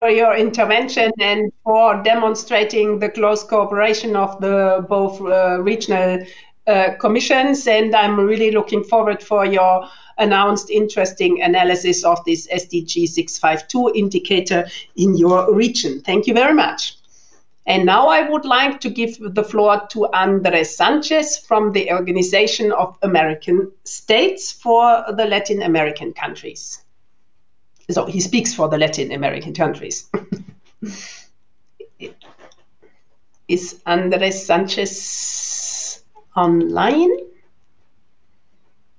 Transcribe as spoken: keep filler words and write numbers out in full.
for your intervention and for demonstrating the close cooperation of the both uh, regional uh, commissions. And I'm really looking forward for your announced interesting analysis of this S D G six five two indicator in your region. Thank you very much. And now I would like to give the floor to Andres Sanchez from the Organization of American States for the Latin American countries. So he speaks for the Latin American countries. Is Andres Sanchez online?